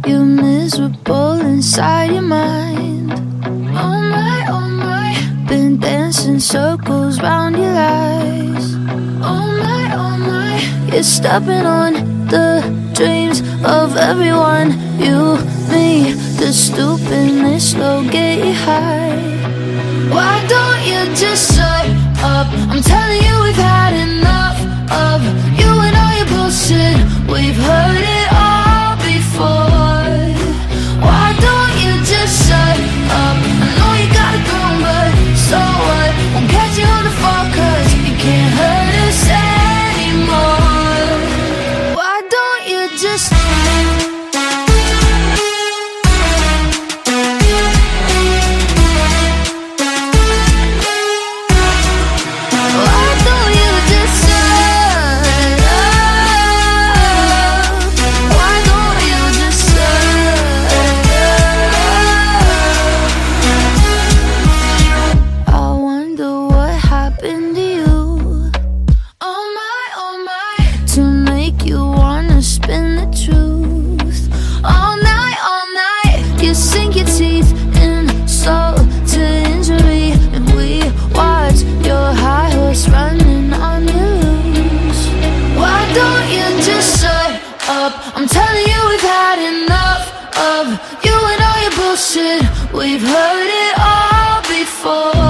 You're miserable inside your mind. Oh my, oh my. Been dancing circles round your lies. Oh my, oh my. You're stepping on the dreams of everyone. You, me, the stupidness will get you high. Why don't you just shut up? I'm telling you we've had enough of you and all your bullshit. We've heard it all before. Why don't you just shut up? I know you got it going, but so what? Won't catch you on the fall, cause you can't hurt us anymore. Why don't you just sink your teeth in salt to injury, and we watch your high horse running on your loose. Why don't you just shut up? I'm telling you we've had enough of you and all your bullshit. We've heard it all before.